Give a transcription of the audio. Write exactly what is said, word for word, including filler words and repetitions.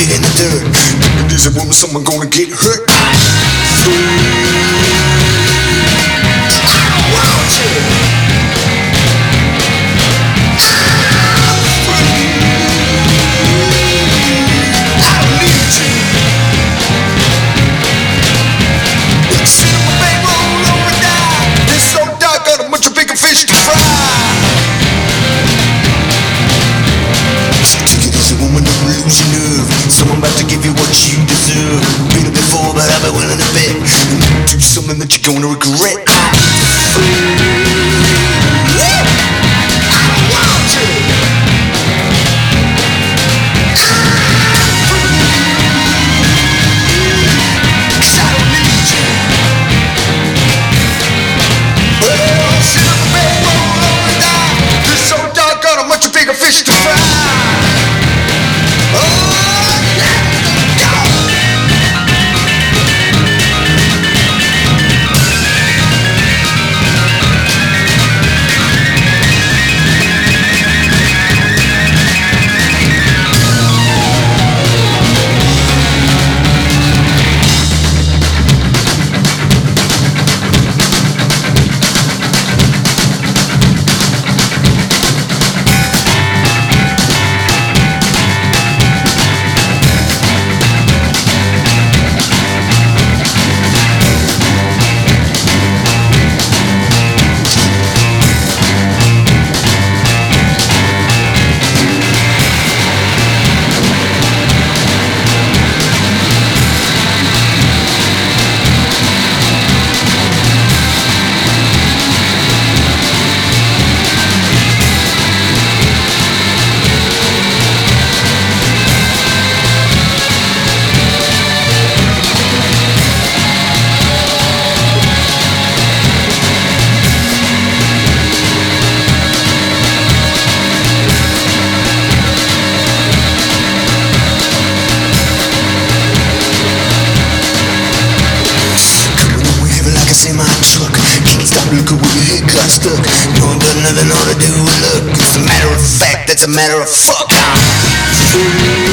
it in the dirt. It isn't woman, someone gonna get hurt. Someone about to give you what you deserve. Been it before, but I've been willing to bet. Do something that you're gonna regret. Fish to fry. Look at where your head got stuck. You ain't got nothing on to do with luck. It's a matter of fact, that's a matter of fuck.